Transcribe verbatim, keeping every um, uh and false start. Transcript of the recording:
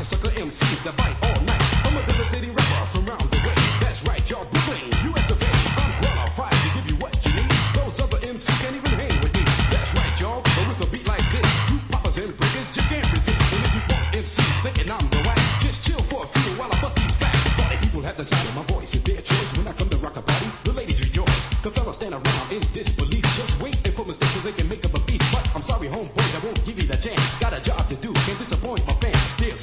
sucker M Cs that bite all night. I'm a River City rapper from round the way. That's right, y'all, Brooklyn, U S of A. I'm qualified to give you what you need. Those other M Cs can't even hang with me. That's right, y'all, but with a beat like this, you poppers and breakers just can't resist. And if you want M Cs thinking I'm the whack, just chill for a few while I bust these facts. Party people have decided my voice is their choice. When I come to rock a party, the ladies rejoice. The fellas stand around in disbelief, just waiting for mistakes so they can make up a beat. But I'm sorry, homeboys, I won't give you the chance. Got a job to do, can't disappoint my fans. There's